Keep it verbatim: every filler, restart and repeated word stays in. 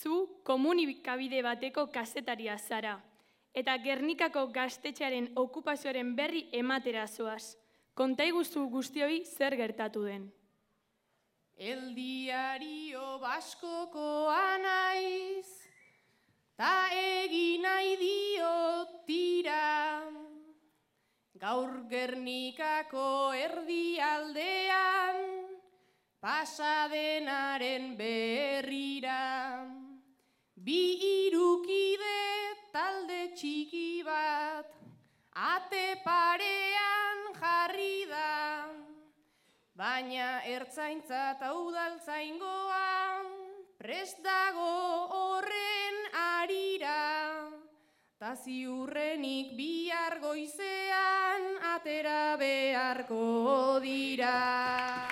Zu komunikabide bateko kazetaria zara, eta Gernikako gaztetxearen okupazioaren berri ematera zoaz. Konta iguzu guztioi zer gertatu den. El diario baskokoa naiz, ta egin nahi diot tira. Gaur Gernikako erdialdean, pasadenaren berrira. Bi irukide talde txiki bat, ate parean jarri da. Baina ertzaintza eta udaltzaingoa prest dago horren arira. Ta ziurrenik bihar goizean atera beharko dira.